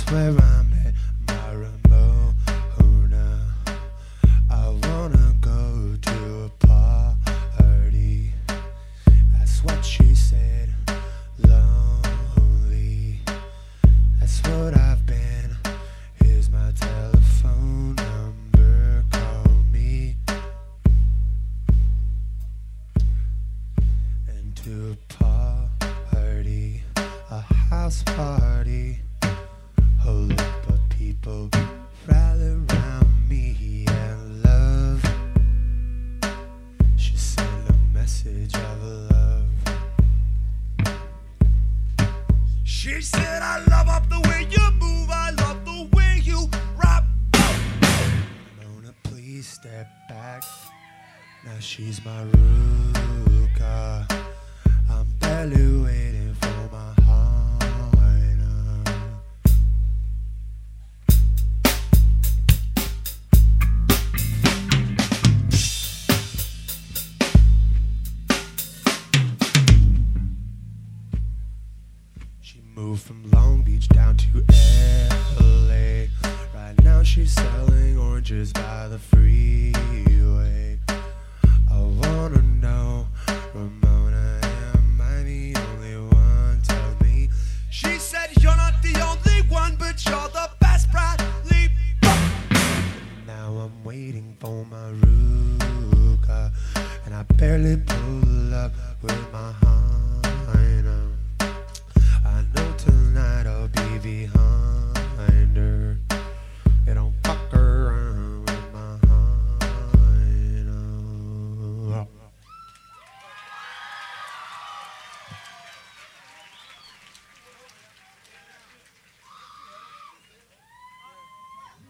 where I met my Ramona. I wanna go to a party. That's what she said. Lonely. That's what I've been. Here's my telephone number. Call me. And to a party, a house party. Whole heap of people rally around me and love. She sent a message of love. She said, I love up the way you move, I love the way you rock. Mona, please step back. Now she's my Ruka. I'm barely waiting for my heart. She moved from Long Beach down to LA. Right now she's selling oranges by the freeway. I wanna know, Ramona, am I the only one? Tell me. She said you're not the only one, but you're the best, Bradley. Now I'm waiting for my Ruka, and I barely pull up with my Hina. I know tonight I'll be behind.